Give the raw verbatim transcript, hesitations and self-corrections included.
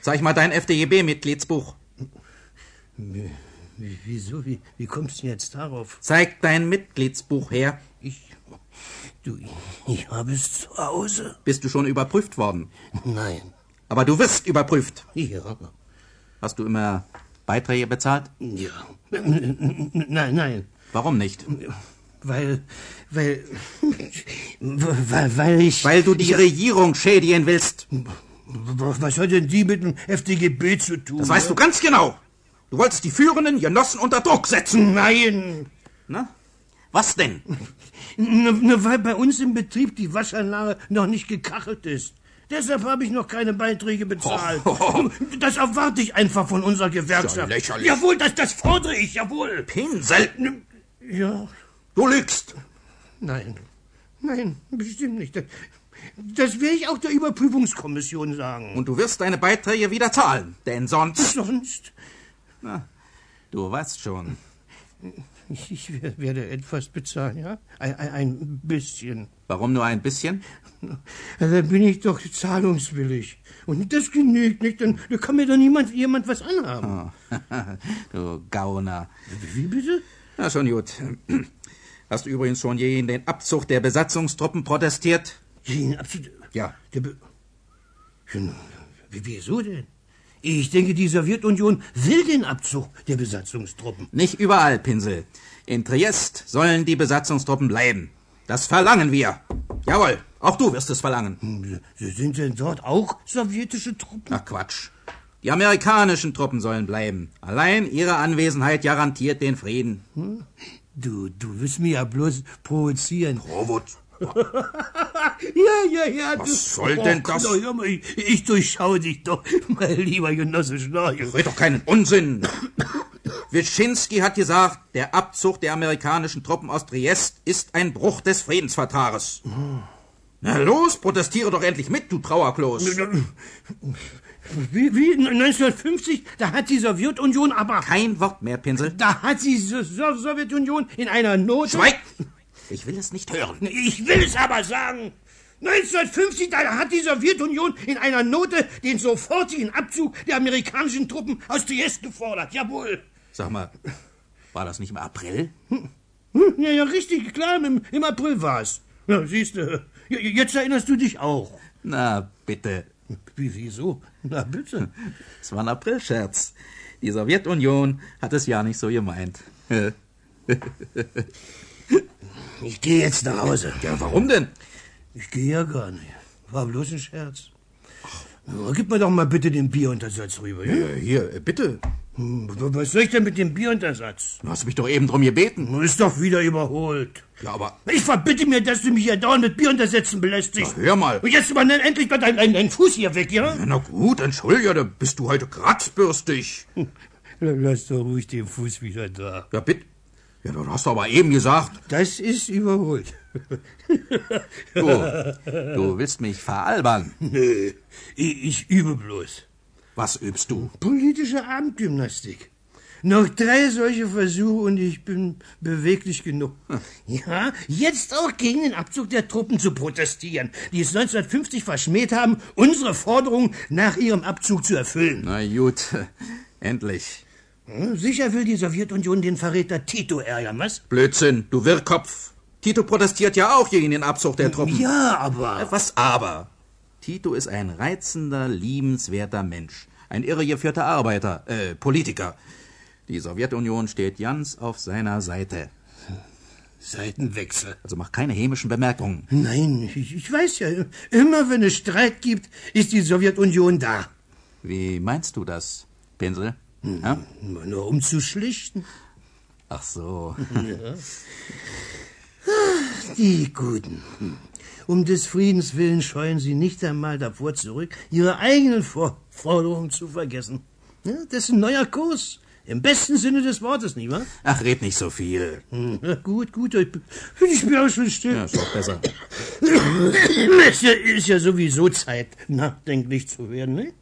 Zeig mal dein F D G B-Mitgliedsbuch. Wie, wieso? Wie, wie kommst du jetzt darauf? Zeig dein Mitgliedsbuch her. Ich... Du, ich habe es zu Hause. Bist du schon überprüft worden? Nein. Aber du wirst überprüft. Ja. Hast du immer Beiträge bezahlt? Ja. Nein, nein. Warum nicht? Weil, weil, weil, weil ich... Weil du die ich, Regierung schädigen willst. Was hat denn die mit dem F D G B zu tun? Das weißt du ganz genau. Du wolltest die führenden Genossen unter Druck setzen. Nein. Na? Was denn? Nur, nur weil bei uns im Betrieb die Waschanlage noch nicht gekachelt ist. Deshalb habe ich noch keine Beiträge bezahlt. Oh, oh, oh. Das erwarte ich einfach von unserer Gewerkschaft. Ja, lächerlich. Jawohl, das, das fordere ich, jawohl. Pinsel. Ja. Du lügst. Nein, nein, bestimmt nicht. Das, das werde ich auch der Überprüfungskommission sagen. Und du wirst deine Beiträge wieder zahlen, denn sonst... Sonst? Na, du weißt schon. Ich, ich werde etwas bezahlen, ja? Ein, ein, ein bisschen. Warum nur ein bisschen? Dann bin ich doch zahlungswillig. Und das genügt nicht, dann, dann kann mir doch niemand jemand was anhaben. Oh. Du Gauner. Wie bitte? Na, schon gut. Hast du übrigens schon je in den Abzug der Besatzungstruppen protestiert? Den Abzug? Ja. Der Be Wieso denn? Ich denke, die Sowjetunion will den Abzug der Besatzungstruppen. Nicht überall, Pinsel. In Triest sollen die Besatzungstruppen bleiben. Das verlangen wir. Jawohl, auch du wirst es verlangen. Sind denn dort auch sowjetische Truppen? Ach Quatsch. Die amerikanischen Truppen sollen bleiben. Allein ihre Anwesenheit garantiert den Frieden. Hm? Du, du willst mich ja bloß provozieren. Provot. Ja, ja, ja. Was du, soll denn oh, das? Hör mal, ich, ich durchschaue dich doch, mein lieber Genosse Schnarchen. Red doch keinen Unsinn. Wyszynski hat gesagt, der Abzug der amerikanischen Truppen aus Triest ist ein Bruch des Friedensvertrages. Na los, protestiere doch endlich mit, du Trauerklos. Wie, wie neunzehnhundertfünfzig, da hat die Sowjetunion aber... Kein Wort mehr, Pinsel. Da hat die so so Sowjetunion in einer Not... Schweig! Ich will es nicht hören. Ich will es aber sagen. neunzehnhundertfünfzig, da hat die Sowjetunion in einer Note den sofortigen Abzug der amerikanischen Truppen aus Triest gefordert. Jawohl. Sag mal, war das nicht im April? Hm, ja, ja, richtig, klar, im, im April war es. Ja, siehst du, jetzt erinnerst du dich auch. Na, bitte. Wie, wieso? Na, bitte. Es war ein Aprilscherz. Die Sowjetunion hat es ja nicht so gemeint. Ich gehe jetzt nach Hause. Ja, warum denn? Ich gehe ja gar nicht. War bloß ein Scherz. Oh, gib mir doch mal bitte den Bieruntersatz rüber, ja? Ja, hier, bitte. Hm, was soll ich denn mit dem Bieruntersatz? Du hast mich doch eben drum gebeten. Ist doch wieder überholt. Ja, aber... Ich verbitte mir, dass du mich ja dauernd mit Bieruntersätzen belästigst. Na, hör mal. Und jetzt übernimm endlich mal deinen dein, dein Fuß hier weg, ja? Ja, na gut, entschuldige, da bist du heute kratzbürstig. Hm, lass doch ruhig den Fuß wieder da. Ja, bitte. Ja, du hast aber eben gesagt... Das ist überholt. Du, du willst mich veralbern. Nee, ich, ich übe bloß. Was übst du? Politische Abendgymnastik. Noch drei solche Versuche und ich bin beweglich genug. Hm. Ja, jetzt auch gegen den Abzug der Truppen zu protestieren, die es neunzehnhundertfünfzig verschmäht haben, unsere Forderung nach ihrem Abzug zu erfüllen. Na gut, endlich. Hm, sicher will die Sowjetunion den Verräter Tito ärgern, was? Blödsinn, du Wirrkopf. Tito protestiert ja auch gegen den Abzug der Truppen. Ja, aber... Was aber? Tito ist ein reizender, liebenswerter Mensch. Ein irregeführter Arbeiter, äh, Politiker. Die Sowjetunion steht ganz auf seiner Seite. Seitenwechsel. Also mach keine hämischen Bemerkungen. Nein, ich, ich weiß ja, immer wenn es Streit gibt, ist die Sowjetunion da. Wie meinst du das, Pinsel? Hm, ja? Nur um zu schlichten. Ach so. Ja. Die Guten. Um des Friedens willen scheuen sie nicht einmal davor zurück, ihre eigenen For- Forderungen zu vergessen. Ja, das ist ein neuer Kurs. Im besten Sinne des Wortes, nicht wahr? Ach, red nicht so viel. Hm, ja, gut, gut. Ich, ich bin auch schon still. Ja, ist doch besser. Es ist ja, ist ja sowieso Zeit, nachdenklich zu werden, ne?